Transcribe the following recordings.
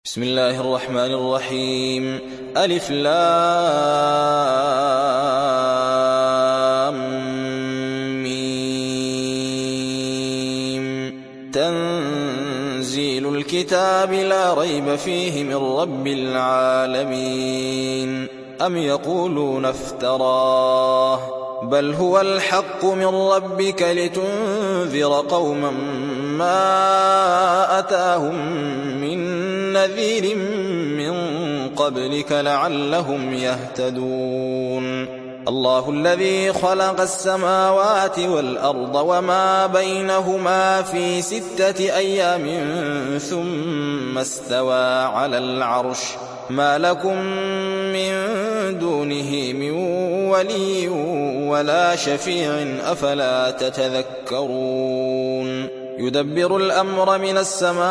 بسم الله الرحمن الرحيم. ألف لام ميم. تنزيل الكتاب لا ريب فيه من رب العالمين. أم يقولون افتراه بل هو الحق من ربك لتنذر قوما ما أتاهم من نذير من قبلك لعلهم يهتدون. الله الذي خلق السماوات والأرض وما بينهما في 6 أيام ثم استوى على العرش ما لكم من دونه من ولي ولا شفيع أفلا تتذكرون. يدبر الأمر من السماء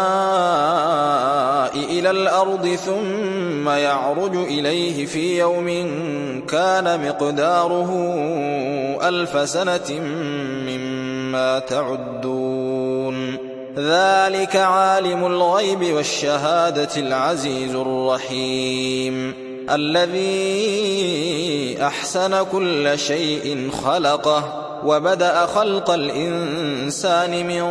إلى الأرض ثم يعرج إليه في يوم كان مقداره 1000 سنة مما تعدون. ذلك عالم الغيب والشهادة العزيز الرحيم الذي أحسن كل شيء خلقه وبدأ خلق الإنسان من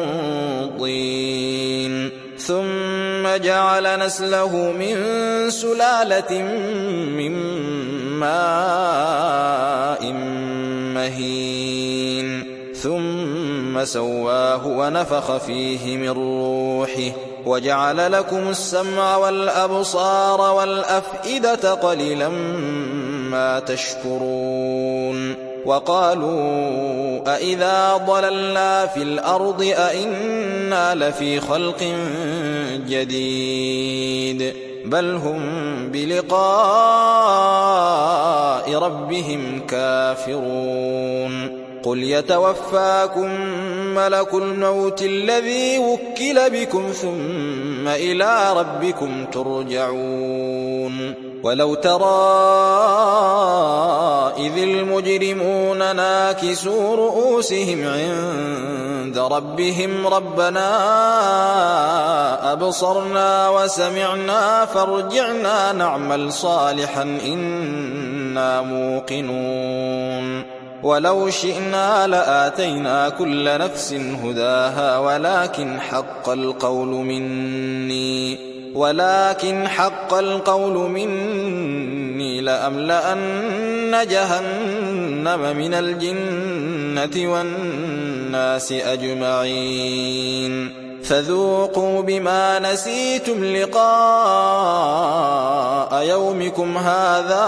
طين ثم جعل نسله من سلالة من ماء مهين ثم سواه ونفخ فيه من روحه وجعل لكم السمع والأبصار والأفئدة قليلا ما تشكرون. وقالوا أئذا ضللنا في الأرض أئنا لفي خلق جديد بل هم بلقاء ربهم كافرون. قل يتوفاكم ملك الموت الذي وكل بكم ثم إلى ربكم ترجعون. ولو ترى إذ المجرمون ناكسوا رؤوسهم عند ربهم ربنا أبصرنا وسمعنا فارجعنا نعمل صالحا إنا موقنون. ولو شئنا لآتينا كل نفس هداها ولكن حق القول مني لأملأن جهنم من الجنة والناس أجمعين. فذوقوا بما نسيتم لقاء يومكم هذا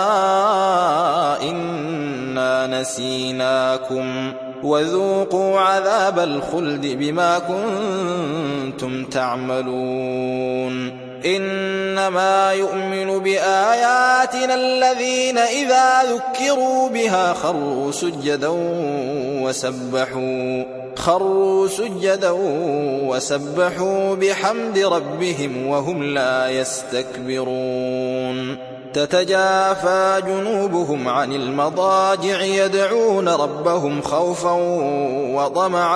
إنا نسيناكم وذوقوا عذاب الخلد بما كنتم تعملون. إنما يؤمن بآياتنا الذين إذا ذكروا بها خروا سجدا وسبحوا بحمد ربهم وهم لا يستكبرون. تتجافى جنوبهم عن المضاجع يدعون ربهم خوفا وطمعا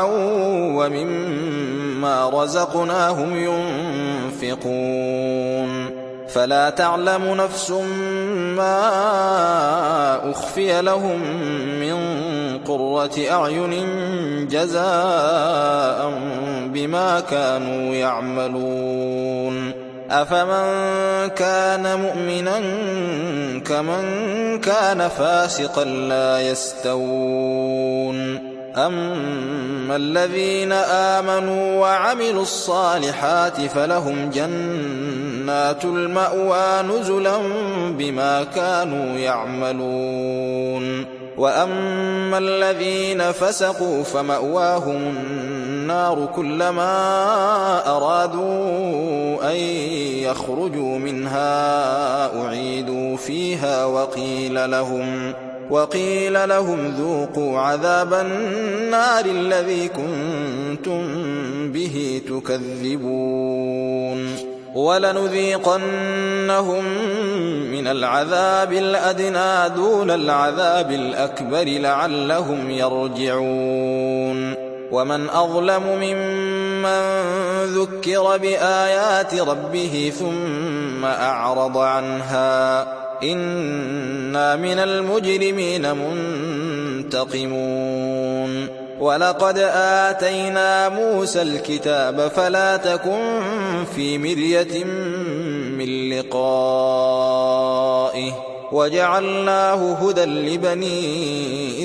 ومما رزقناهم ينفقون. فلا تعلم نفس ما أخفي لهم من قرة أعين جزاء بما كانوا يعملون. أفمن كان مؤمنا كمن كان فاسقا لا يستوون. أما الذين آمنوا وعملوا الصالحات فلهم جنات المأوى نزلا بما كانوا يعملون. وأما الذين فسقوا فمأواهم النار كلما أرادوا أن يخرجوا منها أعيدوا فيها وقيل لهم ذوقوا عذاب النار الذي كنتم به تكذبون. ولنذيقنهم من العذاب الأدنى دون العذاب الأكبر لعلهم يرجعون. ومن أظلم ممن من ذكر بآيات ربه ثم أعرض عنها إنا من المجرمين منتقمون ولقد آتينا موسى الكتاب فلا تكن في مرية من لقائه وجعلناه هدى لبني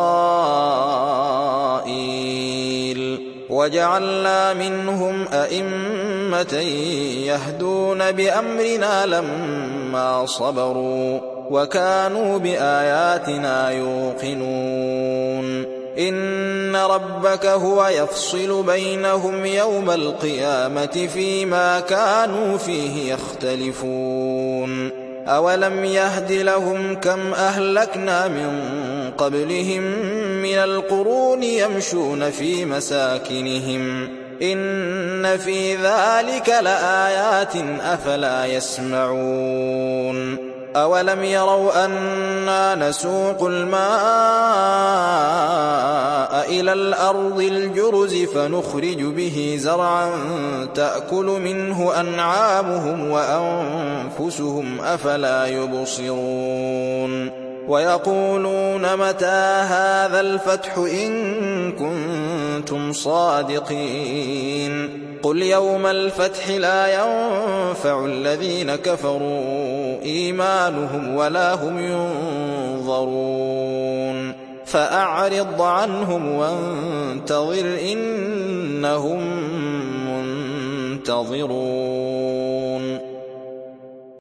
إسرائيل وجعلنا منهم أئمة يهدون بأمرنا لما صبروا وكانوا بآياتنا يوقنون إن ربك هو يفصل بينهم يوم القيامة فيما كانوا فيه يختلفون أولم يهد لهم كم أهلكنا من قبلهم من القرون يمشون في مساكنهم إن في ذلك لآيات أفلا يسمعون أولم يروا أنا نسوق الماء إلى الأرض الجرز فنخرج به زرعا تأكل منه أنعامهم وأنفسهم أفلا يبصرون ويقولون متى هذا الفتح إن كنتم صادقين قل يوم الفتح لا ينفع الذين كفروا إيمانهم ولا هم ينظرون فأعرض عنهم وانتظر إنهم منتظرون